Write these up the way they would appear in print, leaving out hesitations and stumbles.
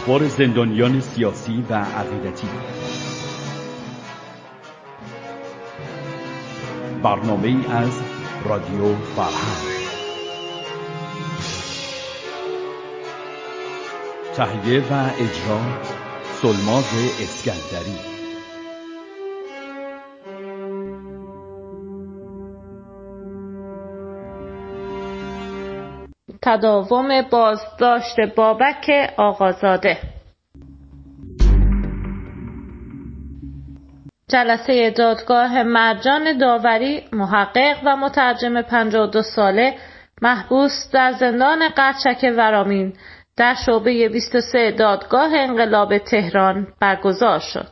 اخبار زندانیان سیاسی و عقیدتی. برنامه‌ای از رادیو فرهنگ. تهیه و اجرا سلماز اسکندری. تداوم بازداشت بابک آقازاده. جلسه دادگاه مرجان داوری، محقق و مترجم 52 ساله محبوس در زندان قرچک ورامین در شعبه 23 دادگاه انقلاب تهران برگزار شد.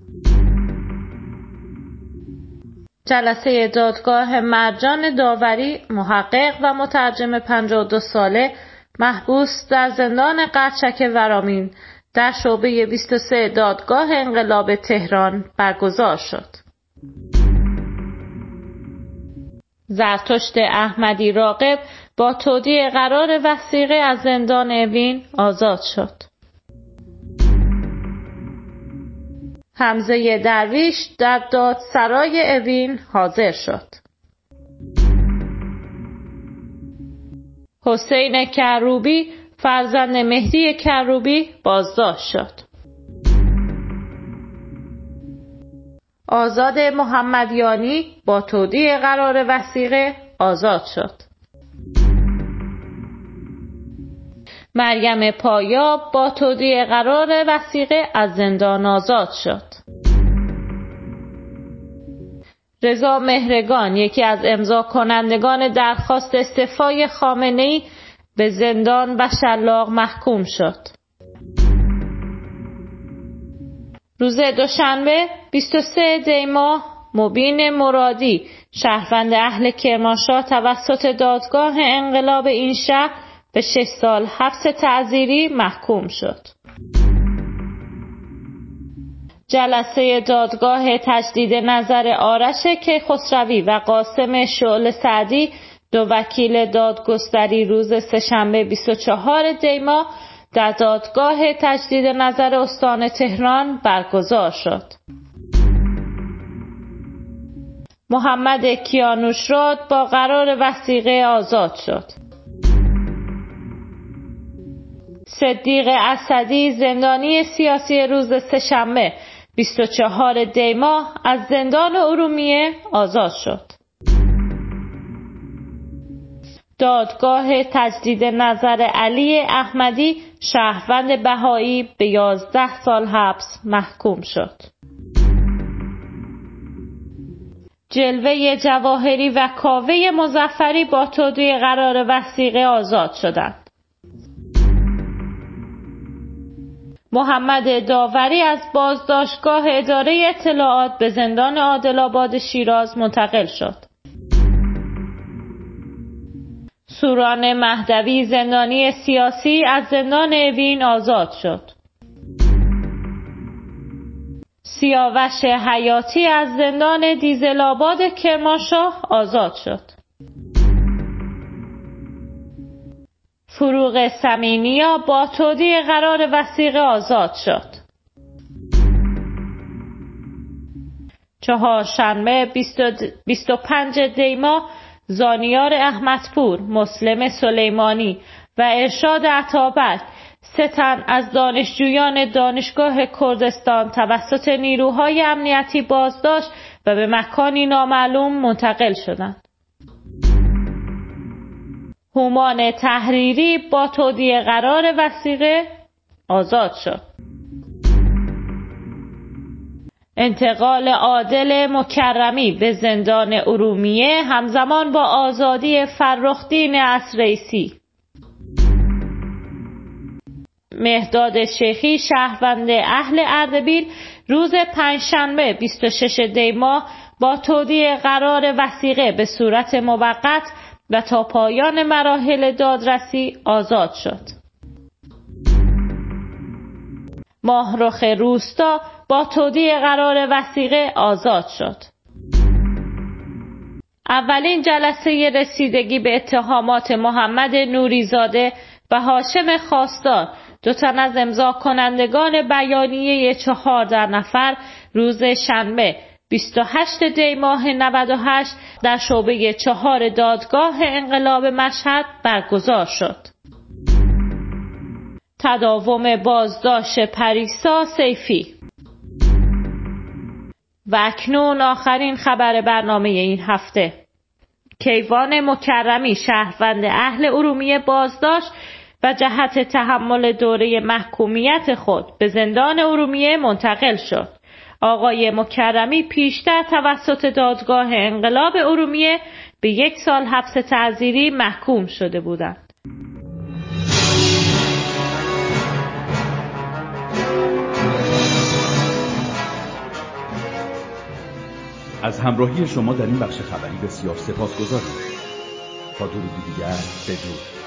جلسه دادگاه مرجان داوری، محقق و مترجم 52 ساله محبوس در زندان قرچک ورامین در شعبه 23 دادگاه انقلاب تهران برگزار شد. زرتشت احمدی راغب با تودیع قرار وثیقه از زندان اوین آزاد شد. حمزه درویش در دادسرای اوین حاضر شد. حسین کروبی فرزند مهدی کروبی بازداشت شد. آزاد محمدیانی با تودیع قرار وثیقه آزاد شد. مریم پایا با تودیع قرار وثیقه از زندان آزاد شد. رضا مهرگان، یکی از امضا کنندگان درخواست استعفای خامنه‌ای، به زندان و شلاق محکوم شد. روز دوشنبه 23 دی ماه مبین مرادی، شهروند اهل کرمانشاه، توسط دادگاه انقلاب این شهر به 6 سال حبس تعزیری محکوم شد. جلسه دادگاه تجدید نظر آرش کیخسروی و قاسم شعله سعدی، دو وکیل دادگستری، روز سه‌شنبه 24 دی ماه در دادگاه تجدید نظر استان تهران برگزار شد. محمد کیانوشراد با قرار وثیقه آزاد شد. صدیق اسدی، زندانی سیاسی، روز سه‌شنبه 24 دی ماه از زندان ارومیه آزاد شد. دادگاه تجدید نظر علی احمدی، شهروند بهایی، به 11 سال حبس محکوم شد. جلوه جواهری و کاوه مظفری با تودیع قرار وثیقه آزاد شدند. محمد داوری از بازداشتگاه اداره اطلاعات به زندان عادل‌آباد شیراز منتقل شد. سوران مهدوی، زندانی سیاسی، از زندان اوین آزاد شد. سیاوش حیاتی از زندان دیزل‌آباد کرمانشاه آزاد شد. فروغ سمینیا با تودیع قرار وثیقه آزاد شد. چهارشنبه 25 دی ماه زانیار احمدپور، مسلم سلیمانی و ارشاد عطابک، 3 تن از دانشجویان دانشگاه کردستان توسط نیروهای امنیتی بازداشت و به مکانی نامعلوم منتقل شدند. هومان تحریری با تودیع قرار وثیقه آزاد شد. انتقال عادل مکرمی به زندان ارومیه همزمان با آزادی فرخدین عصریسی. مهداد شیخی، شهروند اهل اردبیل، روز پنجشنبه 26 دی ماه با تودیع قرار وثیقه به صورت موقت و تا پایان مراحل دادرسی آزاد شد. ماهرخ روستا با تودیع قرار وثیقه آزاد شد. اولین جلسه رسیدگی به اتهامات محمد نوریزاده و هاشم خواستار، 2 تن از امضا کنندگان بیانیه 14 نفر روز شنبه 28 دی ماه 98 در شعبه 4 دادگاه انقلاب مشهد برگزار شد. تداوم بازداشت پریسا سیفی. و اکنون آخرین خبر برنامه این هفته. کیوان مکرمی شهروند اهل ارومیه بازداشت و جهت تحمل دوره محکومیت خود به زندان ارومیه منتقل شد. آقای مکرمی پیشتر توسط دادگاه انقلاب ارومیه به 1 سال حبس تعزیری محکوم شده بودند. از همراهی شما در این بخش خبری بسیار سپاسگزاریم. تا درودی دیگر بدرود.